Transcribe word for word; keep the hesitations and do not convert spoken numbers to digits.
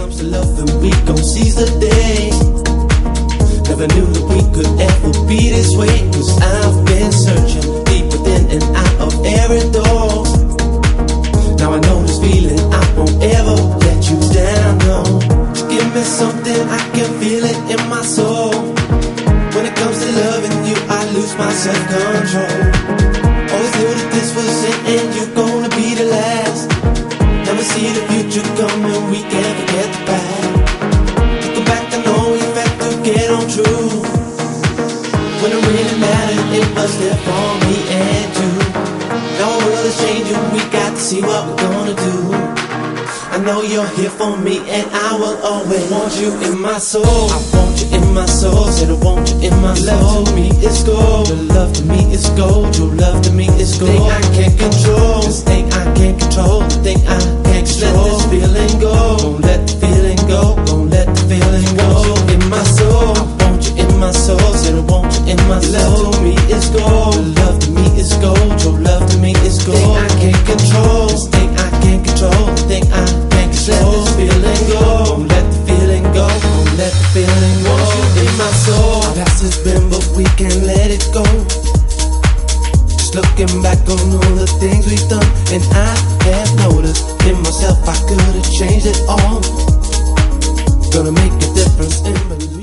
comes to love, then we gon' seize the day. Never knew that we could ever be this way, cause I've been searching deep within and out of every door. Now I know this feeling, I won't ever let you down, no. Just give me something, I can feel it in my soul. When it comes to loving you, I lose my self-control. Always knew that this was it and you're gonna be the last. Never see the future coming, we can't forget the past. Looking back, I know we had to get on true. When it really mattered, it was there for me and you. Now our world is changing, we got to see what we're gonna do. I know you're here for me and I will always want you in my soul. I want you in my soul, said I want you in my soul. Love to me is gold, your love to me is gold. Your love to me is gold. Thing I can't control, this thing I can't control. The thing I can't control. Let this feeling go, gon' let the feeling go, gon' let the feeling go. In my soul, I want you in my soul, said I want you in my soul. Love to me is gold, your love to me is gold. Your love to me is gold. Thing I can't control, this thing I can't control. The thing I let this feeling go, gon' let the feeling go, gon' let the feeling go. Want you in my soul. Our past has been, but we can't let it go. Just looking back on all the things we've done, and I have noticed in myself I could've changed it all. Gonna make a difference in belief.